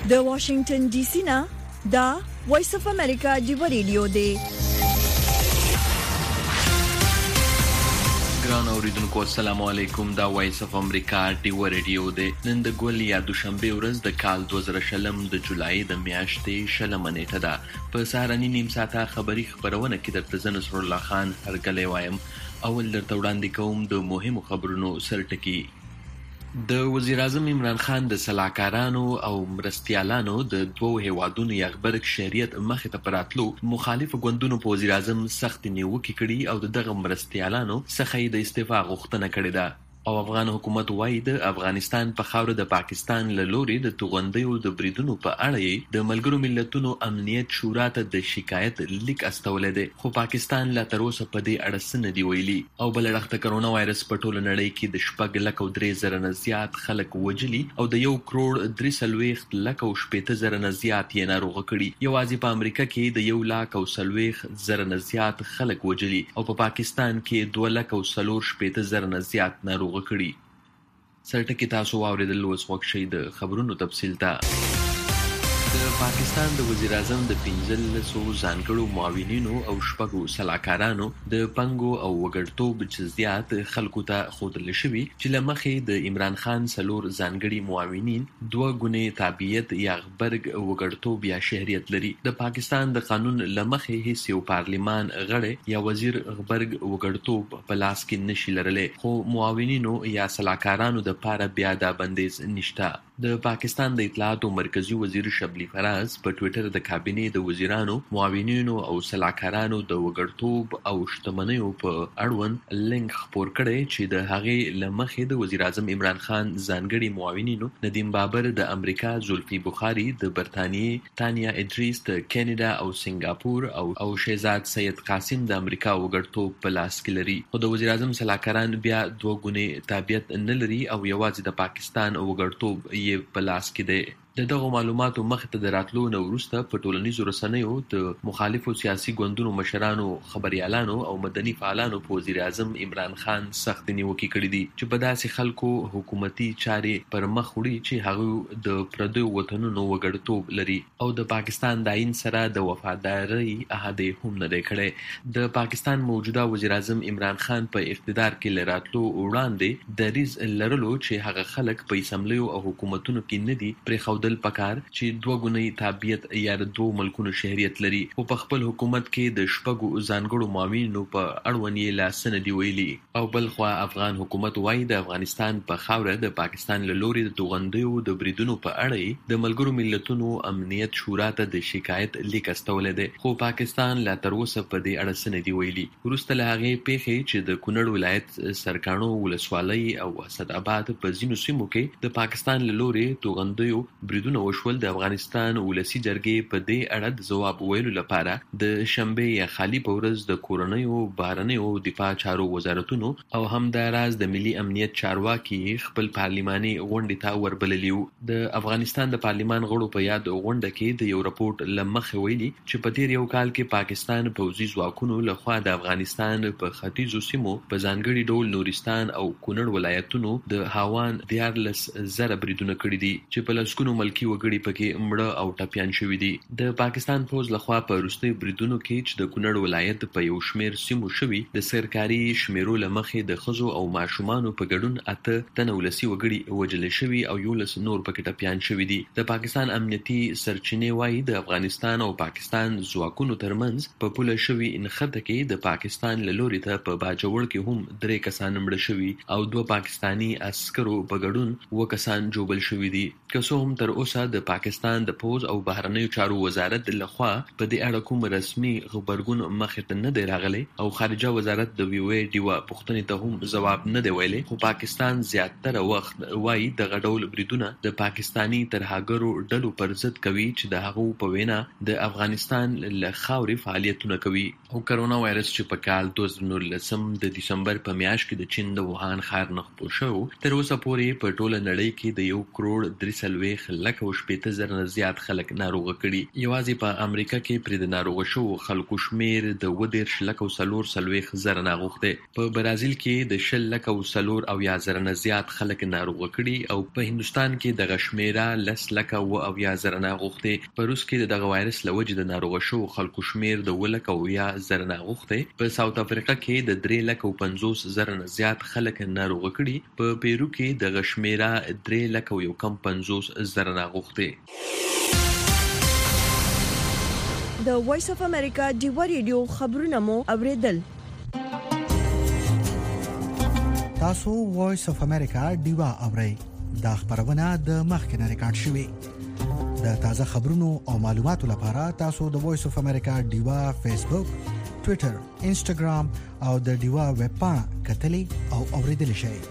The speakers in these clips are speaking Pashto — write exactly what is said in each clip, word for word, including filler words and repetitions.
د واشنگټن ډي سي نه دا وایس اف امریکا دی ریډیو دی. ګران اوریدونکو السلام علیکم. دا وایس اف امریکا دی ریډیو دی. نن د ګول یا دوشنبه ورځ د کال دوه زره شلم د جولای د میاشتې شلمه نیټه ده. په سهارني نیم ساعته خبری خبرونه کې درته زه نصر الله خان هرګلې وایم. اول درته وړاندې کوم د مهمو خبرونو سرټکی. د وزیر اعظم عمران خان د سلاکارانو او مرستیالانو د دوو هیوادونو یغبرګ شهریت مخې ته پراتلو مخالف ګوندونو په وزیر اعظم سخت نیوکې کړي او دغه مرستیالانو څخه د استعفا غوښتنه کړې ده. او افغان حکومت وايي د افغانستان په خاوره د پاکستان له لوري د توغندیو د بریدونو په اړه د ملګرو ملتونو امنیت شورا ته د شکایت لیک استولې ده، خو پاکستان لا تر اوسه په دې اړه څه نه دی ویلي. او بل اړخ ته کرونا وایرس په ټوله نړۍ کې د شپږ لک او درې زره نه زیات خلک وجلي او د یو کروڑ درې څلوېښت لک او شپېته زره نه زیات یې ناروغه کړي. یوازې په امریکا کې د یو لاک او څلوېښت زره نه زیات خلک وجلي او په پاکستان کې دوه لک او څلور شپېته زره نه زیات ناروغه کړي. سرټکی تاسو واوریدل، اوس وخت شي د خبرونو تفصیل ته. د پاکستان د وزیر اعظم د پنځلسو ځانګړو معاونینو او شپږو سلاکارانو د پنګو او وګړتوب جزئیات خلکو ته ښودل شوي چې له مخې د عمران خان څلور ځانګړي معاونین دوه ګونې تابعیت یا غبرګ وګړتوب یا شهریت لري. د پاکستان د قانون له مخې هیڅ یو پارلیمان غړی یا وزیر غبرګ وګړتوب په لاس کې نشي لرلی، خو معاونینو یا سلاکارانو د پاره بیا دا بندیز نشته. د پاکستان د اطلاعاتو مرکزی وزیر شبلی فراز په ټوئیټر د کابینې د وزیرانو، معاونینو او سلاکارانو د وګړتوب او شتمنیو په اړوند لینک خپور کړی چې د هغې له مخې د وزیر اعظم عمران خان ځانګړي معاونینو ندیم بابر د امریکا، زلفی بخاری د برطانیې، تانیا ادریس د کینیډا او سنگاپور او او شهزاد سید قاسم د امریکا وګړتوب په لاس کې لري. خو د وزیر اعظم سلاکاران بیا دوه ګونې تابعیت نه لري او یوازې د پاکستان وګړتوب یې په لاس کې دی. د دغو معلوماتو مخې ته د راتلو نه وروسته په ټولنیزو رسنیو د مخالفو سیاسي ګوندونو مشرانو، خبریالانو او مدني فعالانو په وزیر اعظم عمران خان سخت نیوکې کړې دي چې په داسې خلکو حکومتي چارې پر مخ وړي چې هغوی د پردیو وطنونو وګړتوب لري او د پاکستان د آئین سره د وفادارۍ عهد هم نه دی کړی. د پاکستان موجوده وزیر اعظم عمران خان په اقتدار کې له راتلو وړاندې دریځ لرلو چې هغه خلک په اسمبلیو او حکومتونو کې نه دي پرېښودل پکار چې دوه ګونی تابعیت یا د دوه ملکونو شهریت لري، او په خپل حکومت کې د شپږو ځانګړو معاونینو په اړوند یې لا څه نه دي ویلي. او بل خوا افغان حکومت وايي د افغانستان په خاوره د پاکستان له لوري د توغندیو د بریدونو په اړه د ملګرو ملتونو امنیت شورا ته د شکایت لیک استولې ده، خو پاکستان لا تر اوسه په دې اړه څه نه دي ویلي. وروسته له هغې پیښې چې د کونړ ولایت سرکاڼو ولسوالۍ او اسداباد په ځینو سیمو کې د پاکستان له لوري توغندیو بریدونه وشول، د افغانستان ولسی جرګې په دې اړه د ځواب ویلو لپاره د شنبه یا خالی په ورځ د کورنیو، بهرنیو، دفاع چارو وزارتونو او همداراز د ملي امنیت چارواکي خپل پارلماني غونډې ته وربللي وو. د افغانستان د پارلمان غړو په یاد غونډه کې د یو راپورټ له مخې ویلي چې په تیر یو کال کې پاکستان پوځي ځواکونو لخوا د افغانستان په ختیځو سیمو په ځانګړي ډول نورستان او کونړ ولایتونو د هاوان دیارلس زره بریدونه کړي دي چې په لسګونو ملکی وګړي پکې مړه او ټپیان شوي دي. د پاکستان پوځ لخوا په وروستیو بریدونو کې چې د کونړ ولایت په یو شمیر سیمو شوي د سرکاري شمیرو له مخې د ښځو او ماشومانو په ګډون اته تنه ولسي وګړي وژل شوي او یولس نور پکې ټپیان شوي دي. د پاکستان امنیتي سرچینې وايي د افغانستان او پاکستان ځواکونو ترمنځ په پوله شوي نښته کې د پاکستان له لوري ته په باجوړ کې هم درې کسان مړه شوي او دوه پاکستاني عسکرو په ګډون اووه کسان ژوبل شوي دي. که څه هم تر اوسه د پاکستان د پوځ او بهرنیو چارو وزارت لخوا په دې اړه کوم رسمي خبرګون مخې ته نه دی راغلی او خارجه وزارت د وی وی ډیوا پوښتنې ته هم ځواب نه دی ویلی، خو پاکستان زیاتره وخت وایي دغه ډول بریدونه د پاکستاني ترهګرو ډلو پر ضد کوي چې د هغو په وینا د افغانستان له خاورې فعالیتونه کوي. او کرونا وایرس چې په کال دوه زره نولسم د دسمبر په میاشت کې د چین د ووهان ښار نه خپور شو، تر اوسه پورې په ټوله نړۍ کې د یو کروڑ درې څلوېښت لک او شپېته زره نه زیات خلک ناروغه کړي. یوازې په امریکا کې پر د ناروغه شو خلکو شمیر د اووه دېرش لک او څلور څلوېښت زره ناروغ دی. په برازیل کې د شل لک او څلور اویا زره نه زیات خلک ناروغه کړي او په هندوستان کې دغه شمیره لس لک او اویا زره ناروغ دی. په روس کې دغه وایرس له وجې د ناروغه شو خلکو شمیر د اووه لک او اویا زره ناروغ دی. په ساوث افریقا کې د درې لک او پنځوس زره نه زیات خلک ناروغه کړي. په پیرو کې دغه شمیره درې لک او یو کم پنځوس زره ناروغ دی. د وایس اف امریکا ډیوا ریډیو خبرونه مو اوریدل. تاسو وایس اف امریکا ډیوا اورئ. دا خبرونه د مخکنه ریکارډ شوې. د تازه خبرونو او معلوماتو لپاره تاسو د وایس اف امریکا ډیوا فیسبوک، ټوئیټر، انسټاګرام او د ډیوا ویب پاڼه کتلی او اوریدلی شئ.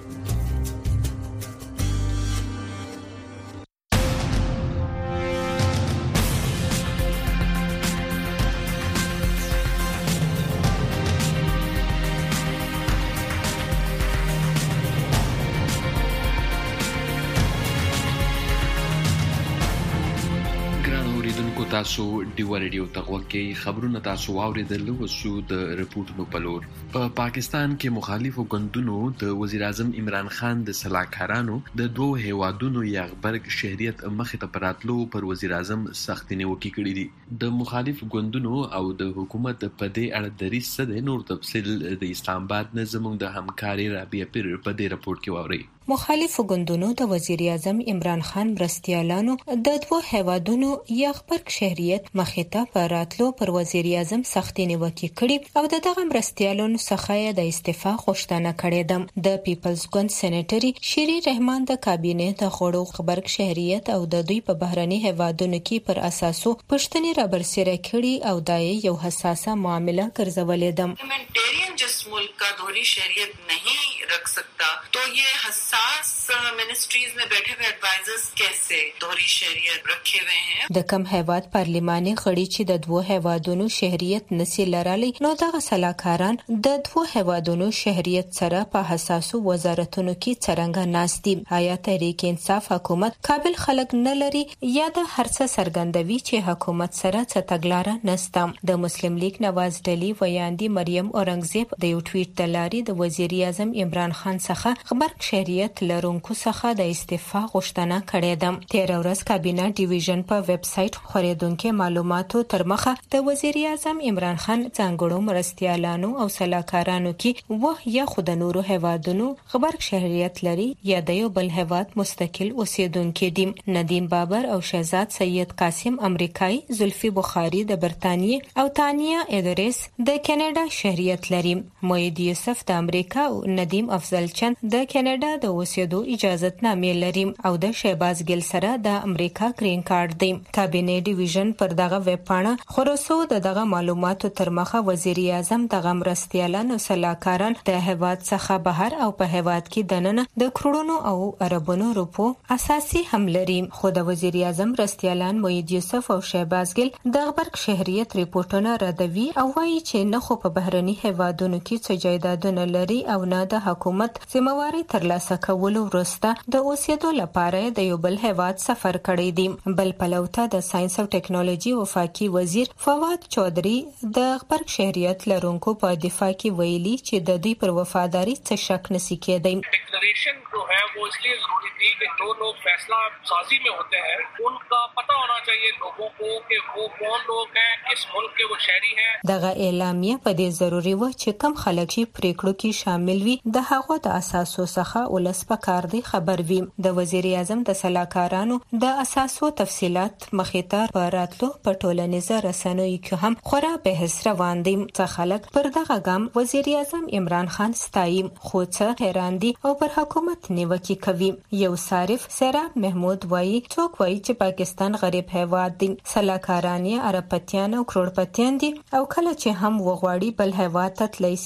تاسو ډیوا ریډیو ته غوږی خبرونه تاسو واوریدل. وسو د رپورټونو په لور. په پاکستان کې مخالفو ګوندونو د وزیر اعظم عمران خان د سلاکارانو د دوو هیوادونو یغبرګ شهریت مخې ته پراتلو پر وزیر اعظم سخت نیوکې کړې دي. د مخالف ګوندونو او د حکومت په دې اړه دریځ څه دی؟ نور تفصیل د اسلام آباد نه زموږ د همکاري رابعه پیر په دې رپورټ کې واورئ. مخالف ګوندونو د وزیر اعظم عمران خان مرستیالانو د دوه هیوادونو یغبرګ شهریت مخې ته پراتلو پر وزیر اعظم سخت نیوکې کړې او دغه مرستیالانو څخه د استعفا غوښتنه کړې ده. د پیپلز ګوند سېنیټري شيري رحمان د کابینې د غړو خبرګ شهریت او د دوی په بهرني هیوادونو کې پر اساسو پښتني رابرسېره کړي او دای یو حساسه معامله ګرځولې ده. هیومانیټیرین جس ملک کا دوہری شہریت نہیں رکھ سکتا تو یہ حساس منسٹریز میں بیٹھے ہوئے ایڈوائزرز کیسے دوہری شہریت رکھے ہوئے ہیں. د کم هیواد پارلیماني غړي چې د دوه هیوادونو شهریت نسی لرالي نو دغه سلاکاران د دوه هیوادونو شهریت سره په حساسو وزارتونو کې څرنګه ناست دي. آیا تحریک انصاف حکومت قابل خلک نه لري یا د هرڅه سرګندوي چې حکومت سره څه تګلاره نسته؟ د مسلم لیگ نواز ډلی ویاندی مریم اورنګزیب د یو ټویټ د لارې د وزیر اعظم عمران خان څخه خبرګ شهریت لرونکو څخه د استعفا غوښتنه کړې ده. تیر ورځ کابینه ډیویژن په ویب سټ خورېدونکو معلوماتو تر مخه د وزیر اعظم عمران خان څنګهړو مرستیالانو او سلاکارانو کې و یا خود نورو هیوادونو خبرګ شهریت لري یا د یو بل هیواد مستقل اوسیدونکو دي. ندیم بابر او شهزاد سید قاسم امریکایي، زلفی بخاری د برتانیې او تانیا ادریس د کاناډا شهریت لري. موید یوسف د امریکا او ندیم افضل چند د کاناډا د اوسېدو اجازه نامې لري او د شهباز ګل سره د امریکا گرین کارت دی. کابینه ډیویژن پر دغه ویب پاڼه خورسو د دغه معلوماتو تر مخه وزیر اعظم دغه مرستیالان او سلاکاران د هیواد څخه بهر او په هیواد کې دننه د کروڑونو او اربونو روپو اساسي هم لري. خو د وزیر اعظم مرستیالان موید یوسف او شهباز ګل د غبرګ شهریت ریپورتونه ردوي او وایي چې نه خو په بهرني هیوادونو کې څه جایدادونه لري او نه د حکومت ذمہواری ترلاسه کولو وروسته د اوسېدو لپاره د یو بل هیواد سفر کړی دی. بل پلوته د ساينس او ټیکنالوژي وفاقي وزیر فواد چودري د غبرګ شهریت لرونکو په دفاع کې ویلي چې د دوی پر وفاداری څه شک نشي کېدای. ڈکلریشن جو ہے وہ اس لیے ضروری تھی کہ جو لوگ فیصلہ سازی میں ہوتے ہیں ان کا پتہ ہونا چاہیے لوگوں کو کہ وہ کون لوگ ہیں، کس ملک کے وہ شہری ہیں. دغه اعلامیه په دې ضروری و چې کم خلک چې پریکړو کې شامل وي د هغه د اساسو څخه ولس په کار دی خبر وي. د وزیر اعظم د سلاکارانو د اساسو تفصيلات مخېته پراتلو په ټولنیزه رسنیو کې هم خورا بحث روان دي. څه خلک پر دغه ګام وزیر اعظم عمران خان ستایي خو څه حیران دي او پر حکومت نیوکې کوي. یو صارف سراب محمود وایي څوک وایي چې پاکستان غریب هیواد دی، سلاکاران یې اربپتیان او کروڑپتیان دي او کله چې هم وغواړي بل هیواد ته تللی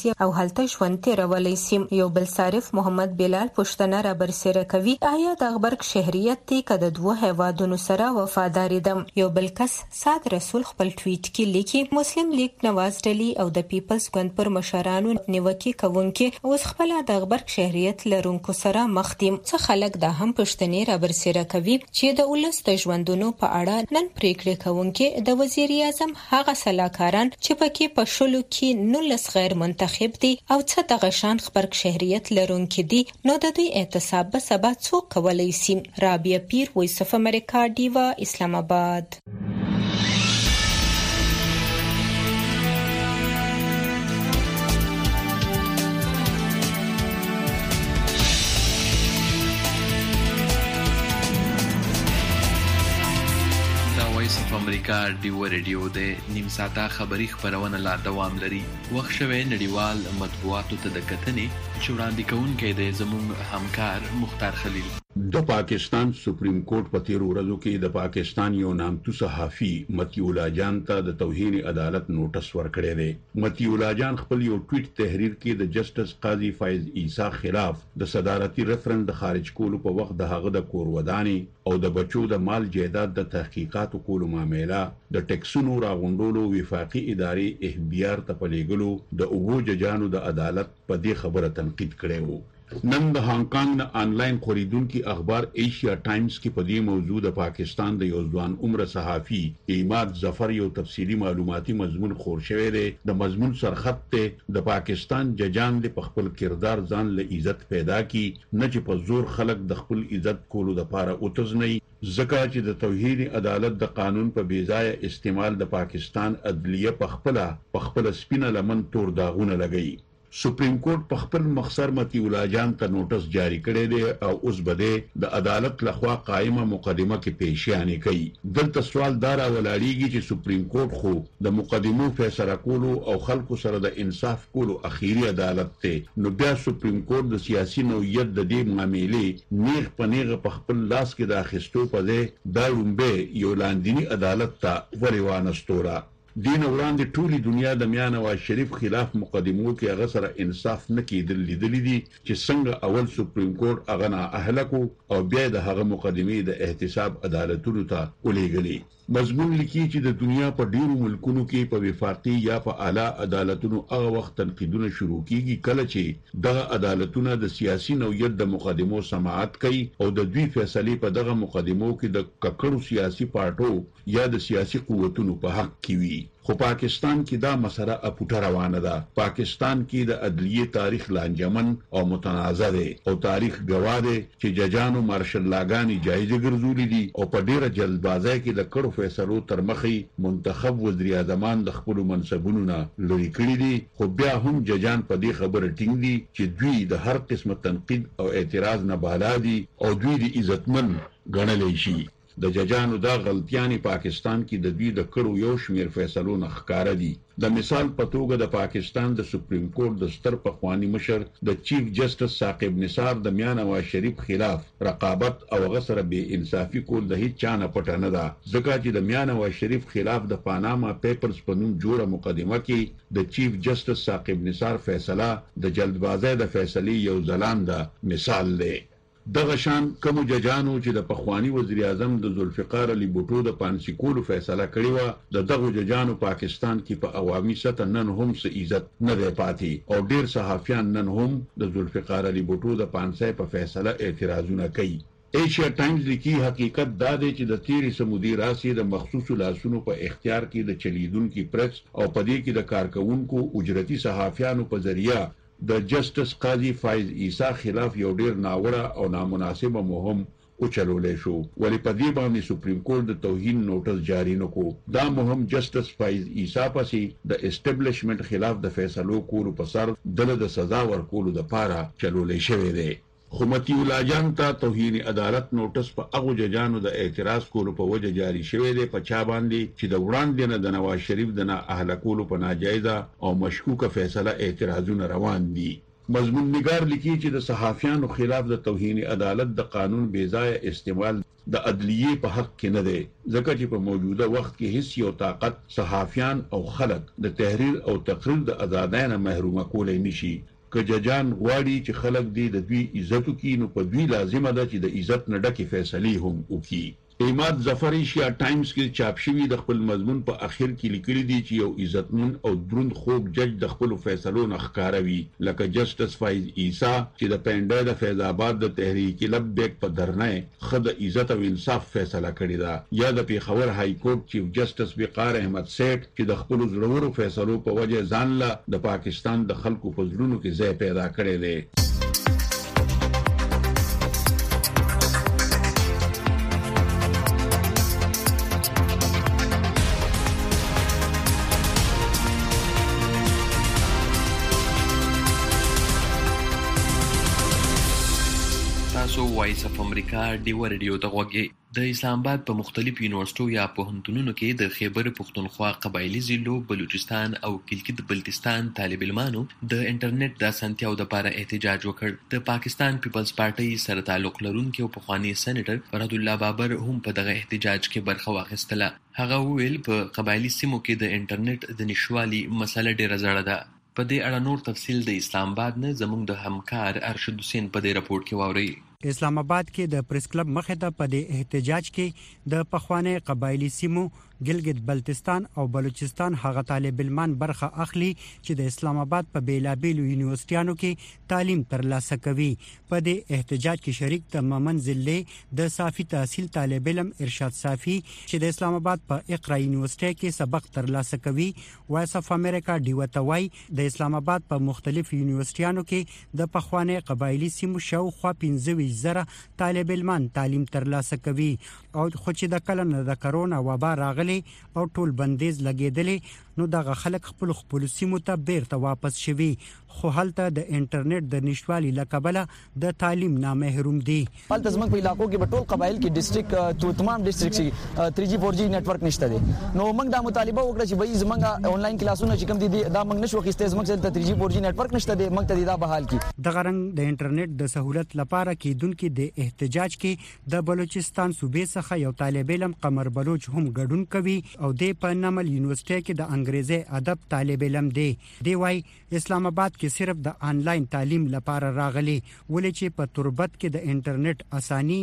سي او هلته ژوند تیرولای سي. یو بل صارف محمد بلال پښتنه را برسره کوي آیا د غبرګ شهریت ته کده دوه هوادونو سره وفاداری دم. یو بل کس سات رسول خپل ټویټ کې لیکي مسلم لیگ نواز ډلی او د پیپلز ګوند پر مشرانو نیوکه کوونکې اوس خپل د غبرګ شهریت لرونکو سره مخ دي. څه خلک دا هم پښتني را برسره کوي چې د ولس د ژوندونو په اړه نن پریکړه کوونکې د وزیر اعظم هغه سلاکاران چې پکې په شلو کې نولس غیر منتخب دي او څه د غشان خبرګ شهریت لرونکي دي نو د دوی اعتصاب به سبا څوک کولای شي. رابعه پیر، وایس اف امریکا، ډیوا، اسلام آباد. امریکا ډیو ریډیو د نیم ساعته خبری خبرونه لا دوام لري. وخت شوه نړیوال مطبوعاتو ته د کتنې چې وړاندې کوونکې د زموږ همکار مختار خلیل. د پاکستان سپریم کورټ په تیر ورځو کې د پاکستان یو نامتو صحافي متی الله جان ته د توهین عدالت نوټس ورکړی دی. متی الله جان خپل یو ټویټ تحریر کې د جسټس قاضي فایز عیسی خلاف د صدارتي ریفرنډ د خارج کولو په وخت د هغه د کور ودانې او د بچو د مال جایداد د تحقیقات کولو معاملې د ټیکسونو راغونډولو وفاقي ادارې اف بي آر ته پلیګلو د اوبو ججانو د عدالت په دې خبره تنقید کړی وو. نن د هانګ کانګ نه آنلاین خریدونکو اخبار ایشیا ټایمز کې په دې موضوع د پاکستان د یو ځوان عمر صحافي ایماد ظفر یو تفصیلی معلوماتي مضمون خور شوی دی. د مضمون سرخط ته د پاکستان ججان د خپل کردار ځان له عزت پیدا کی نه چې په زور خلک د خپل عزت کولو لپاره اوتزنی زکه چې د توحید عدالت د قانون په بیځای استعمال د پاکستان عدلیه په خپل په خپل سپینه لمن تور داغونه لګي. سپریم کورټ په خپل مخسر متی الله جان ته نوټس جاری کړی دی او اوس بده د عدالت لخوا قائمه مقدمه کې پیشیانه کوي. دلته سوال دار ولاړیږي چې سپریم کورټ خو د مقدمو فیصله کولو او خلکو سره د انصاف کولو اخیری عدالت ته نو بیا سپریم کورټ د سیاسي نوعیت د دې معاملې نیغ پنیغه په خپل لاس کې د اخیستو په ځای دا لومبه یو لاندینی عدالت ته ورېوانستوره. دین وړاندې ټولي دنیا د میاں نواز شریف خلاف مقدمو کې هغه سره انصاف نه کېدل لیدلې دي چې څنګه اول سپریم کورټ هغه نه اهلکو او بیا د هغه مقدمې د احتساب عدالتونو ته ولېږلي. مضمون لیکي چې د دنیا په ډیرو ملکونو کې په وفاقي یا په اعلی عدالتونو هغه وخت تنقیدونه شروع کیږي کله چې دغه عدالتونه د سیاسي نوعیت د مقدمو سماعت کوي او د دوی فیصلې په دغه مقدمو کې د ککړو سیاسي پارټو یا د سیاسي قوتونو په حق کې وي. خو پاکستان کې دا مسله اپوټه روانه ده. پاکستان کې د عدلیه تاریخ لانجمن او متنازع دی او تاریخ گواه دی چې ججانو مارشل لاګانی جایزه ګرځولې دي او په ډیره جلدبازۍ کې د کړو فیصلو تر مخې منتخب وزیر اعظمان د خپل منصبونو نه لري کړی دي. خو بیا هم ججان په دې خبره ټینګ دي چې دوی د هر قسمه تنقید او اعتراض نه بالا دي او دوی د عزتمن ګڼل شي. د ججانو دا غلطیانی پاکستان کې د دوی د کړو یو شمیر فیصلو نه ښکاره دي. د مثال په توګه د پاکستان د سپریم کورټ د ستر پخوانی مشر د چیف جسټس ثاقب نثار د میاں نواز شریف خلاف رقابت او غسر به انصافي کول د هیڅ چا نه پټه نه ده ځکه چې د میاں نواز شریف خلاف د پاناما پیپرز په نوم جوړه مقدمه کې د چیف جسټس ثاقب نثار فیصله د جلدبازۍ د فیصلې یو ځلانده مثال دی. دغه شان کوم ججانو چې د پخوانی وزیر اعظم د ذوالفقار علی بوټو د پانسی کولو فیصله کړې و د دغه ججانو پاکستان کې په عوامي سطح نن هم څه عزت نه دی پاتې او ډیر صحافیان نن هم د ذوالفقار علی بوټو د پانسی په فیصله اعتراضونه کوي. ایشیا ټایمز لیکي حقیقت دا دی چې د تیرې سمودي راسي د مخصوصو لاسونو په اختیار کې د چلیدونکو پریس او په دې کې د کارکونکو اجرتي صحافیانو په ذریعہ د جسټس قاضي فایز عیسی خلاف یو ډیر ناوړه او نامناسبه مهم او چلولې شو ولی په دې باندې سپریم کورټ د توهین نوټس جاری نکو. دا مهم جسټس فایز عیسی پسې د اسټابلیشمنت خلاف د فیصلو کولو په سر دله د سزا ورکولو لپاره چلولې شوې ده. خو متی الله جان ته توهین عدالت نوټس په هغه ججانو د اعتراض کولو په وجه جاری شوی دی په چا باندې چې د وړاندې نه د نواز شریف د نه اهل کولو په ناجایزه او مشکوکه فیصله اعتراضونه روان دي. مضمون نگار لیکي چې د صحافیانو خلاف د توهین عدالت د قانون بې ځای استعمال د عدلیه په حق کې نه دی، ځکه چې په موجوده وخت کې هیڅ یو طاقت صحافیان او خلک د تحریر او تقریر د آزادۍ نه محروم کولای نشي. که ججان غواړي چې خلک دې د دوی عزت وکړي، نو په دوی لازمه ده چې د عزت نه ډکې فیصلې هم وکړي. عماد ظفر ایشیا ټایمز کې چاپ شوی د خپل مضمون په اخر کې لیکلي دي چې یو عزتمن او دروند خوږ جج د خپل فیصلو نه ښکاروي، لکه جسټس فایز عیسی چې د پنډه د فیض آباد د تحریک لبیک په درنه خد عزت او انصاف فیصله کړې ده، یا د پیښور های کورټ چیف جسټس وقار احمد سیټ چې د خپل زړورو فیصلو په وجه ځان له د پاکستان د خلکو په زړونو کې ځای پیدا کړی دی. تاسو وایس اف امریکا ډیو ریډیو ته غوږی. د اسلام آباد په مختلفو یونیورسيټو یا پوهنتونونو کې د خیبر پختونخوا قبایلی ضلعو، بلوچستان او کلکت بلتستان طالب علمانو د انټرنیټ د اسانتیاو لپاره احتجاج وکړ. د پاکستان پیپلز پارټي سره تعلق لرونکي او پخوانی سېنیټر فرهاد الله بابر هم په دغه احتجاج کې برخه واخیستله. هغه ویل په قبایلی سیمو کې د انټرنیټ د نشوالي مسله ډیره زړه ده. په دې اړه نور تفصیل د اسلام آباد نه زموږ د همکار ارشد حسین په دې راپورټ کې واوري. اسلام آباد کې د پریس کلب مخه ته په دې احتجاج کې د پخوانی قبایلی سیمو ګلګت بلتستان او بلوچستان هغه طالب علمان برخه اخلي چې د اسلام آباد په بیلابیلو یونیورسيټانو کې تعلیم ترلاسه کوي. په دې احتجاج کې شریک د ممن ضلع د صافي تحصیل طالب علم ارشاد صافي چې د اسلام آباد په اقرا یونیورسيټي کې سبق ترلاسه کوي، وایس اف امریکا ډیوتوي د اسلام آباد په مختلف یونیورسيټانو کې د پخوانی قبایلی سیمو شاوخوا پنځه زره طالب علمان تعلیم ترلاسه کوي. او خو چې د کلن د کرونا وبا راغلي او ټول بندیز لګیدلې، نو دغه خلک خپل خپل سیمو ته بیرته واپس شوي، خو هلته د انټرنیټ د نشوالي لکبله د تعلیم نه محروم دي. هلته زموږ په علاقو کې په ټول قبایل کې ډیسټریکټ تو تمام ډیسټریکټ کې تھری جی فور جی نتورک نشته دي. نو موږ دا مطالبه وکړه چې به زموږ آنلاین کلاسونه چې کوم دي دا موږ نشو اخیسته، زموږ سره تھری جی فور جی نتورک نشته دي، موږ ته دا بحال کی. دغه رنګ د انټرنیټ د سہولت لپاره کېدونکو د احتجاج کې د بلوچستان صوبې څخه یو طالب علم قمر بلوچ هم ګډون کوي او د پنمل یونیورسيټي کې د انګریزي ادب طالب علم دی. دی وايي اسلام آباد کې صرف د آنلاین تعلیم لپاره راغلي، ولې چې په تربت کې د انټرنیټ اساني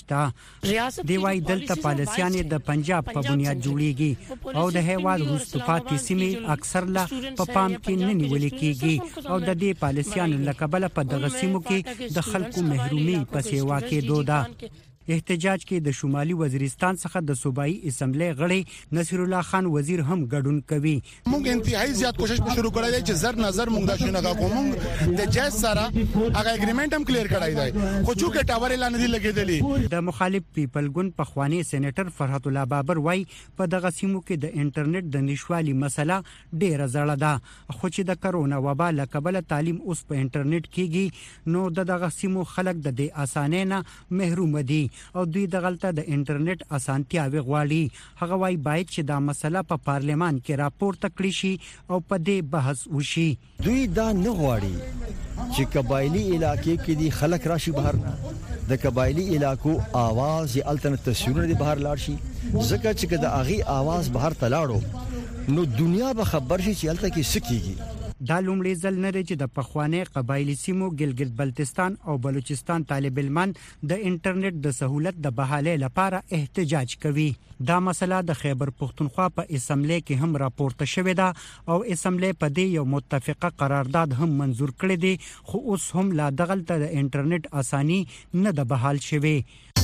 نشته. دی وايي دلته پالیسیانې د پنجاب په بنیاد جوړیږي او د هیواد وروسته پاتې سیمې اکثر لا په پام کې نه نیول کېږي او د دې پالیسیانو لکبله په دغه سیمو کې د خلکو محرومي په سیوا کې دوده. احتجاج کې د شمالي وزیرستان څخه د صوبایي اسمبلی غړي نصیر الله خان وزیر هم ګډون کوي. موږ انتهایی زیات کوشش شروع کړی دی چې زر نظر موږ د شنو کوم د جاز سره هغه اګریمنت هم کلیر کړی دی، خو چې ټاور اعلان دي لګیدلی. د مخالف پیپل ګوند پخوانی سېنیټر فرهاد الله بابر وايي په دغه سیمو کې د انټرنیټ د نشوالي مسله ډیره زړه ده، خو چې د کرونا وبا لکبله تعلیم اوس په انټرنیټ کېږي، نو دغه سیمو خلک د دې اسانۍ نه محروم دي او دوی دغلطه د انټرنیټ اسانتیاوي غواړي. هغه وايي باید چې دا مسله په پارلمان کې راپورته کړي شي او په دې بحث وشي. دوی دا نه غواړي چې قبایلی علاقې کې دي خلک راشي بهر نه، د قبایلی علاقو आवाज یې الټرنیټ تصویرونه دي بهر لاړ شي، ځکه چې د اغي आवाज بهر تلاړو نو دنیا به خبر شي چې الټه کې سکیږي. دا لومړی ځل نه دی چې د پخوانی قبایلی سیمو ګلګت بلتستان او بلوچستان طالب علمان د انټرنیټ د سہولت د بحالې لپاره احتجاج کوي. دا مسله د خیبر پختونخوا په اسمبلی کې هم راپورته شوې ده او اسمبلی په دې یو متفقه قرارداد هم منزور کړی دی، خو اوس هم لا دغلطه د انټرنیټ اساني نه د بحال شوی.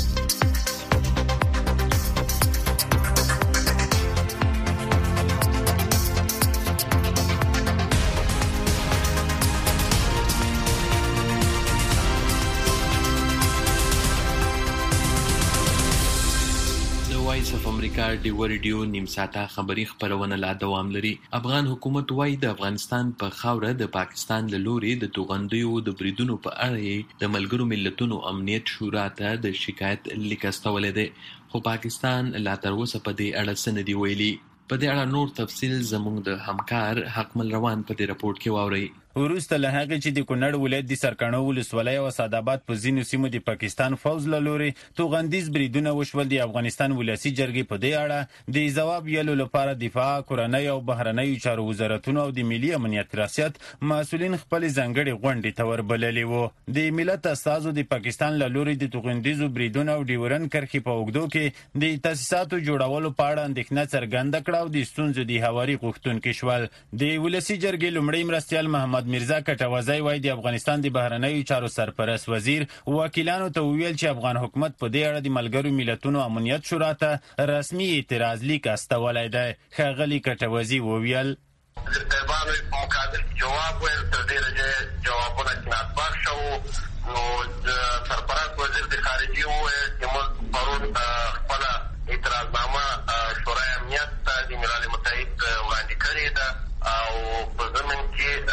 وایس اف امریکا ډیو ریډیو نیم ساعته خبری خبرونه لا دوام لري. افغان حکومت وايي د افغانستان په خاوره د پاکستان له لوري د توغندیو د بریدونو په اړه د ملګرو ملتونو امنیت شورا ته د شکایت لیک استولې ده، خو پاکستان لا تر اوسه په دې اړه څه نه دی ویلي. په دې اړه نور تفصیل زموږ د همکار حکمل روان په دې راپورټ کې واوري. وروسته له هغه چې د کونړ ولایت د سرکانو ولسوالۍ او سعدآباد په ځینو سیمو د پاکستان فوز له لوري توغندیز بریدونه وشول. د افغانستان ولسی جرګې په دې اړه د ځواب ویلو لپاره دفاع، کورنۍ او بهرنیو چارو وزارتونو او د ملي امنیت ریاست مسؤلین خپل ځانګړي غونډې ته وربللي وو. د ملت استازو د پاکستان له لوري د توغندیزو بریدونه او ډیورن کرښې په اوږدو کې د تاسیساتو جوړولو په اړه اندېښنه څرګنده کړه او د ستونزو د هواري غوښتونکي شول. د ولسی جرګې لومړی مرستیال محمد میرزا کټوازی وایي د افغانستان د بهرنیو چارو سرپرست وزیر وکیلانو ته وویل چې افغان حکومت په دې اړه د ملګرو ملتونو امنیت شورا ته رسمي اعتراض لیک استولی دی. ښاغلي کټوازی وویل د طالبانو په مقابل جواب ویل تر ډېره چې جوابونه کناتباغ شو. نو د سرپرست وزیر د خارجي وویل چې موږ پرون خپله اعتراضنامه شورای امنیت ته د ملل متحد وړاندې کړې ده او په ضمن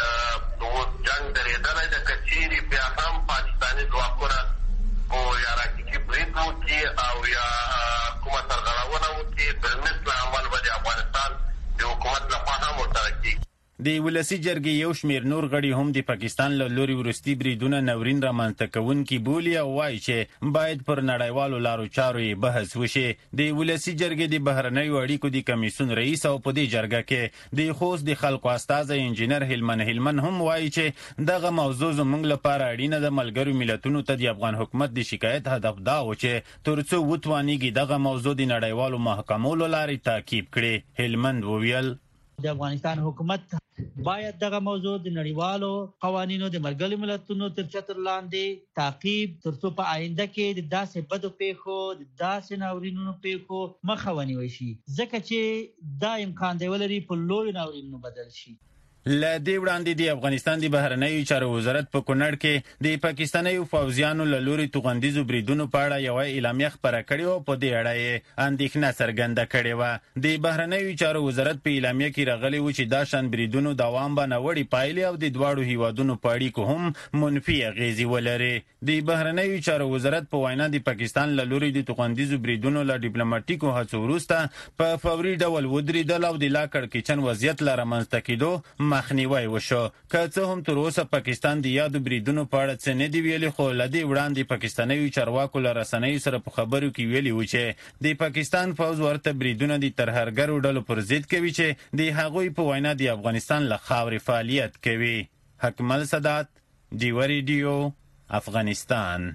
کې اوس جنګ درېدلی ده. که چیرې بیا هم پاکستاني ځواکونه په یا راکټي برید وکړي او یا کومه سرغړونه وکړي بالمثل عمل به د افغانستان د حکومت لخوا هم ورسره کېږي. د ولسی جرګې یو شمیر نور غړي هم د پاکستان له لوري وروستي بریدونه ناورین رامنځته کوونکي بولي او وایي چې باید پر نړیوالو لارو چارو یې بحث وشي. د ولسی جرګې د بهرنیو اړیکو د کمیسیون رئیس او په دې جرګه کې د خوست د خلکو استازی انجینر هلمن هلمن هم وایي چې دغه موضوع زموږ لپاره اړینه ده. ملګرو ملتونو ته د افغان حکومت د شکایت هدف دا و چې تر څو وتوانیږي دغه موضوع د نړیوالو محکمو له لارې تعقیب کړي. هلمن وویل د افغانستان حکومت باید دغه موضوع د نړیوالو قوانینو د ملګرو ملتونو تر چتر لاندې تعقیب ترڅو په آینده کې د داسې بدو پیښو د داسې ناورینونو پیښو مخه ونیول شي، ځکه چې دا امکان دی ولري په لویو ناورینونو بدل شي. له دې وړاندې د افغانستان د بهرنیو چارو وزارت په کونړ کې د پاکستانیو پوځیانو له لوري توغندیزو بریدونو په اړه یوه اعلامیه خپره کړې وه. په دې اړه یې اندېښنه څرګنده کړې وه. د بهرنیو چارو وزارت په اعلامیه کې راغلی و چې دا شان بریدونو دوام به ناوړې پایلې او د دواړو هیوادونو په اړیکو هم منفي اغېزې ولري. د بهرنیو چارو وزارت په وینا د پاکستان له لوري د توغندیزو بریدونو له ډیپلوماټیکو هڅو وروسته په فوري ډول ودرېدل او د لا کړکېچن وضعیت له رامنځته کېدو مخنیوی وشو. که څه هم تر اوسه پاکستان د یادو بریدونو په اړه څه نه دي ویلي، خو له دې وړاندې پاکستانیو چارواکو له رسنیو سره په خبرو کې ویلي و چې د پاکستان پوځ ورته بریدونه د ترهګرو ډلو پر ضد کوي چې د هغوی په وینا د افغانستان له خاورې فعالیت کوي. حکمل سادات، ډیوه ریډیو، افغانستان.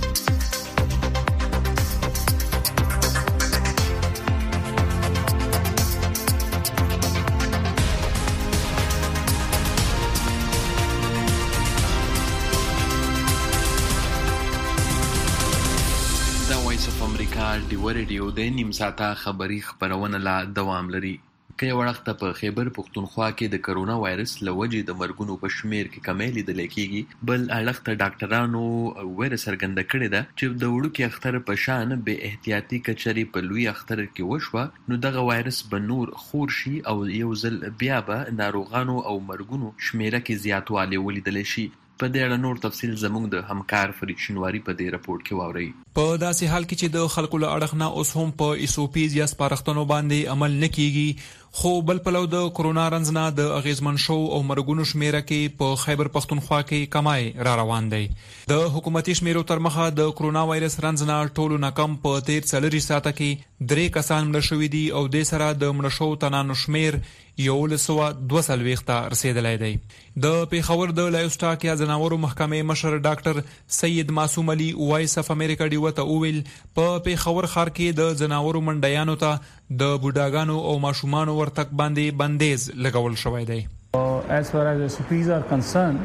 ډیوه ریډیو د نیم ساعته خبري خبرونه لا دوام لري. که یو وخت په خیبر پښتونخوا کې د کرونا وایرس له وجې د مرګونو په شمیر کې کمی لیدل کېږي، بل اړخ ته ډاکټرانو ویره څرګنده کړې ده چې د وړوکي اختر په شان بې احتیاطي کچري په لوی اختر کې وشوه نو دغه وایرس به نور خور شي او یو ځل بیا به ناروغانو او مرګونو شمیره کې زیاتوالی ولیدل شي. په دې اړه نور تفصیل زموږ د همکار فرید شینواری په دې راپورټ کې واورئ. په داسې حال کې چې د خلکو له اړخ نه اوس هم په ایسوپیز یا سپارښتنو باندې عمل نه کیږي، خو بل پلو د کرونا رنځ نه د اغیزمن شو او مرګونو شمیره کې په خیبر پښتونخوا کې کمای را روان دی. د حکومتي شمیرو تر مخه د کرونا وایرس رنځ نه ټولو نه کم په تیر څلوري ساعته کې درې کسان مړه شوي دي او د سره د مړه شو تنانو شمیر یولس سوه دوه څلوېښت ته رسیدلی دی. د پیښور د لایوسټاک یا ځناورو محکمې مشر ډاکټر سید معصوم علي وایس اف امریکا ډیوه ته وویل په پیښور ښار کې د ځناورو منډیانو ته د بوډاګانو او ماشومانو ورتګ باندې بندیز لګول شوی دی. As far as the S O Ps are concerned,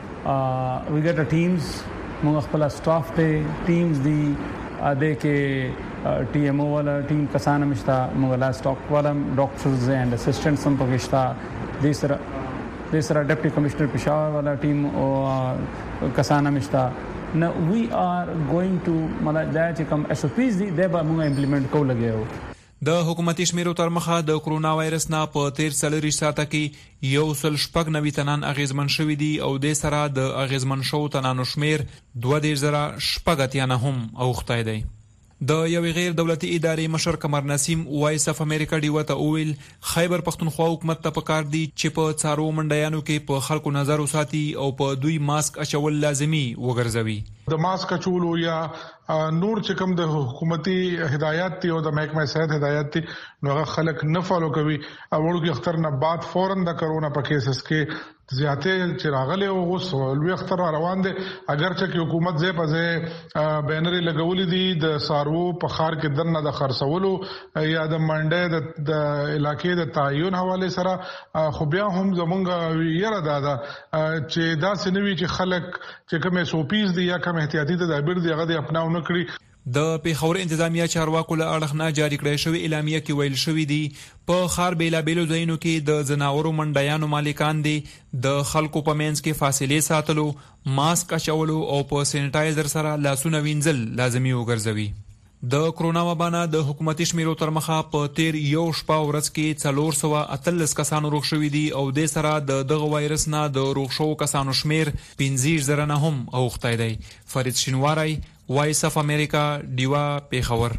uh, we get a teams موږ خپل سټاف ته ټیمز دی اده کې ټي ایم او والا ټیم کسان مشتا موږ لا سټاک والا ډاکټرز اینڈ اسسټنټس هم پکښتا د سره د سره ډیپټي کمشنر پېښور والا ټیم او کسان مشتا نو وی آر ګوینګ ټو مطلب دا چې کوم اس او پیز دي دا به موږ امپلیمنٹ کوو لګیو. د حکومتي شمیرو تر مخه د کرونا وایرس نه په تیر څلوري ساعته کې یو سل شپږ نوي تنان اغیزمن شوي دي او د سره د اغیزمن شو تنانو شمیر دوه دېرش زره شپږ اتیا نه هم اوښتی دی. د یو غیر دولتي ادارې مشر قمر نسیم وایس اف امریکا ډیو ته ویل خیبر پختونخوا حکومت ته پکار دی چې په څارو منډیانو کې په خلکو نظر وساتي او په دوی ماسک اچول لازمی وګرځوي. د ماسک اچول یا نور چې کوم د حکومتي هدایت دی او د محکمه صحت هدایت دی نو هغه خلک نه فالو کوي او ورګي اختر نه بعد فورن د کرونا په کیسز کې زیاته چې راغله او اوس لوی اختر روان دي اگر چې حکومت زې پځه بینرې لګولې دي د سارو په خار کې دنه د خرڅولو یا د منډه د علاقې د تعین حواله سره خو بیا هم زمونږ یره دادا چې دا سنوي چې خلک چې کومه سوپیز دي یا کوم احتیاطي تدابیر دي هغه اپناو نه کړی. د پیښور انتظامیه چارواکو له اړخ نه جاری کړی شوی اعلامیه کې ویل شوی دی په خار بیلا بیلو ځایونو کې د زناورو منډیانو مالکان دي د خلکو په منځ کې فاصله ساتلو، ماسک اچولو او په سینټایزر سره لاسونه وینځل لازمي وګرځوي. د کرونا وبا د حکومتي شمیرو تر مخه په تیر یو شپه ورځ کې څلور سوه اتلس کسانو روغ شوي دي او د سره د دغه وایرس نه د روغ شوو کسانو شمیر پنځه زره نه هم اوختی دی. فرید شینواری، وایس اف امریکا، ډیوا، پیښور.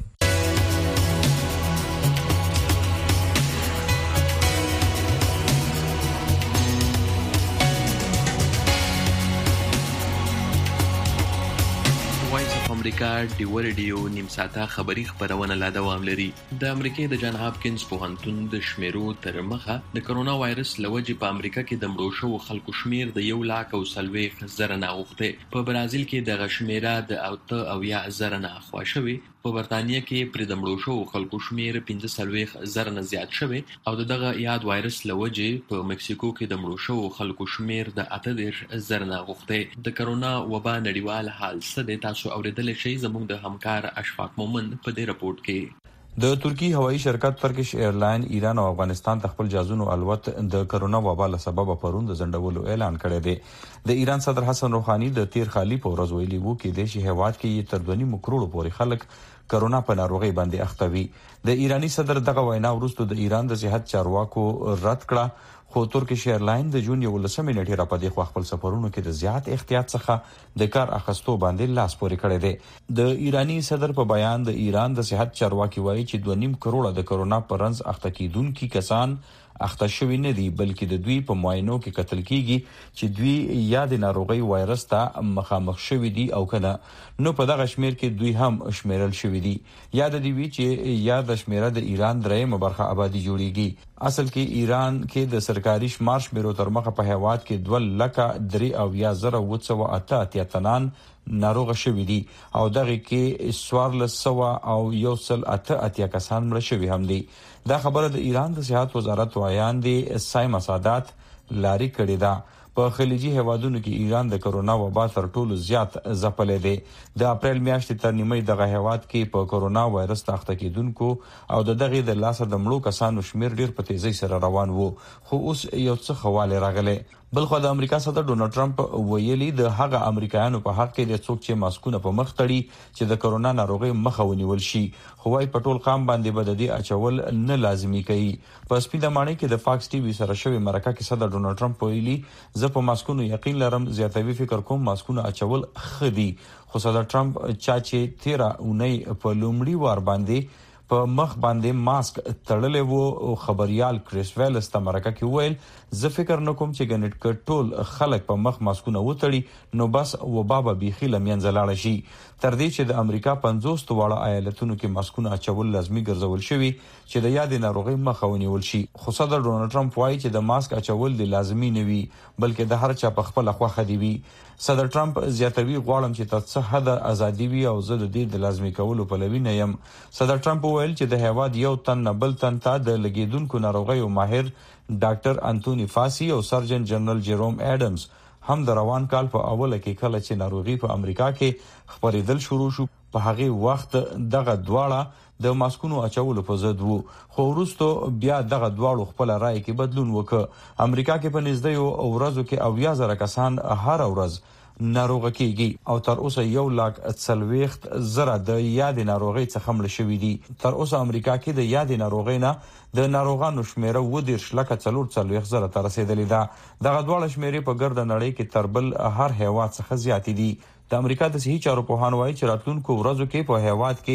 امریکا ډیو ریډیو نیم ساعته خبری خبرونه لا دوام لري. د امریکای د جان هاپکینز پوهنتون د شمیرو تر مخه د کرونا وایرس لوجې په امریکا کې د مړو شوو خلکو شمیر د یو لاک او څلوېښت زره نه اوخته. په برازیل کې د غشمیره د اوته او یا زره نه خوا شوی. په برتانیې کې پر د مړو شوو خلکو شمیر پنځه څلوېښت زره نه زیات شوی او دغه یاد وایرس لوجې په مکسیکو کې د مړو شوو خلکو شمیر د اته دېرش زره نه اوخته. د کرونا وبا نړیوال حال څه دی تاسو اوریدل شي زموږ د همکار اشفاق مومن په دې رپورت کې. د ترکی هوایي شرکت ترکش ایرلاین ایران او افغانستان ته خپل جازونو الوت د کرونا وبا له سبب پرون د ځنډولو اعلان کړی دی. د ایران صدر حسن روحاني د تیر خالی په ورځ ویلي وو کې د شي هواد کې تر دوه نیم کروڑ پورې خلک کرونا په ناروغي باندې اخته وي. د ایرانی صدر دغه وینا وروسته د ایران د صحت چارواکو رد کړه خو ترکش ایرلاین د جون یولسمې نیټې را پدې خو خپل سفرونو کې د زیات احتیاط څخه د کار اخستو باندې لاس پورې کړی دی. د ایرانی صدر په بیان د ایران د صحت چارواکي وایي چې دوه نیم کروڑه د کرونا پر رنځ اخته کیدونکي کسان اخته شوی نه دي بلکې د دوی په معاینو کې قتل کیږي چې دوی یا د ناروغي وایرس ته مخامخ شوی دي او کنه نو په دغه شمیر کې دوی هم شمیرل شوی دي. یاد دی وی چې یا د شمیره د ایران درېمه برخه آبادی جوړیږي. اصل کې ایران کې د سرکاري شمار شمیرو تر مخه په هیواد کې دوه لکه درې او یا زره و څو اته اتیا تنان ناروغ شوی دي او دغه کې سوارلس سوا او یو سل اته اتیا کسان مړ شوی هم دي. دا خبره د ایران د صحت وزارت وایان دي سایم سادات لاري کړی دا. په خلیجي هیوادونو کې ایران د کرونا وبا تر ټولو زیات ځپلې دی. د اپریل میاشتې تر نیمه دغه هیواد کې په کرونا وایرس تخته کېدونکو او د دغه د لاسه د مړو کسانو شمیر ډیر په تیزی سره روان وو خو اوس یو څه خواله راغله. بلخو د امریکا صدر ډونالد ټرمپ ویلي د هغه امریکایانو په حق کې د څوک چې ماسکونه په مخ تړي چې د کرونا ناروغي مخه ونیول شي خو وايي په ټول قام باندې بددي اچول نه لازمي کوي. په سپیدمانه کې د فاکس ټي وي سره شوی مرکه کې صدر ډونالد ټرمپ ویلي زه په ماسکونو یقین لرم زیاتوي فکر کوم ماسکونه اچول خدي. خو صدر ټرمپ چا چې تیرا اونۍ په لومړي وار باندې په مخ باندې ماسک تړلې وو او خبريال کریس ویلس ته مرکه کې ویل زه فکر نکوم چې ګنټ کټول خلک په مخ ماسکونه وتړي نو بس وبا به بيخي لمنځه لاړ شي. تر دې چې د امریکا پنځوس واړه ایالتونو کې ماسکونه اچول لازمي ګرځول شوی چې د یاد ناروغي مخه ونیول شي. خو صدر ډونالد ټرمپ وایي چې د ماسک اچول د لازمي نه وي بلکې د هر چا په خپل خوخه دی وي. صدر ټرمپ زیاتوي غواړم چې تر څه حد ازادي وي او زه د دې د لازمي کولو په لوي نه يم. صدر ټرمپ ویل چې د هیواد یو تن نه بل تن ته د لګیدونکو ناروغیو ماهر ډاکټر انټونی فاسي او سرجن جنرال جيروم اډمز هم د روان کال په اوله کې کله چې ناروغي په امریکا کې خبرېدل شروع شو په هغه وخت دغه دواړه د ماسکونو اچولو په ضد وو خو وروسته بیا دغه دواړو خپل رائے کې بدلون وکړ. امریکا کې په نږدې یو ورځو کې اویا زره کسان هر ورځ ناروغ کیږي او تر اوسه یو لاک څلوېښت زره د یاد ناروغي څخه مړ شوي دي. تر اوسه امریکا کې د یاد ناروغي نه د ناروغانو شمیره و دیرش لکه څلور څلوېښت زره ته رسیدلې ده. دغه دواړه شمیرې په ګرد نړۍ کې تر بل هر هیواد څخه زیاتې دي. د امریکا د صحي چارو پوهان وایي چې راتلونکو ورځو کې په هیواد کې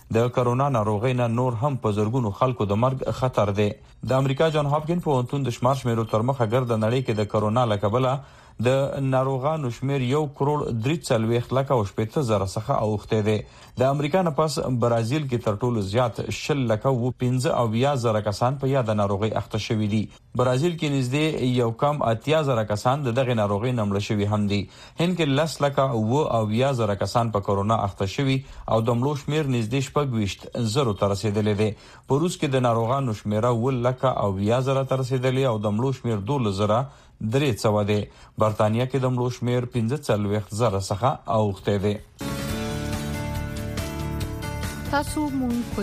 د کرونا ناروغۍ نه نور هم په زرګونو خلکو د مرګ خطر دی. د امریکا جان هاپکین پوهنتون د شمار شمیرو تر مخه ګرد نړۍ کې د کرونا له کبله د ناروغانو شمیر یو کروڑ درې څلوېښت لکه او شپېته زره څخه اوښتی دی. د امریکا نه پس برازیل کې تر ټولو زیات شل لکه و پنځه اویا زره کسان په یاده ناروغۍ اخته شوي دي. برازیل کې نږدې یو کم اتیا زره کسان د دغه ناروغۍ نه مړه شوي هم دي. هند کې لس لکه و اویا زره کسان په کرونا اخته شوي او د مړو شمیر نږدې شپږ ویشت زرو ته رسېدلی دی. په روس کې د ناروغانو شمیره اووه لکه اویا زره ته رسېدلی او د مړو شمیر دولس زره درې سوه دی. برطانیه کې د مړو شمیر پنځه څلوېښت زره څخه اوښتی دی. تاسو مونږ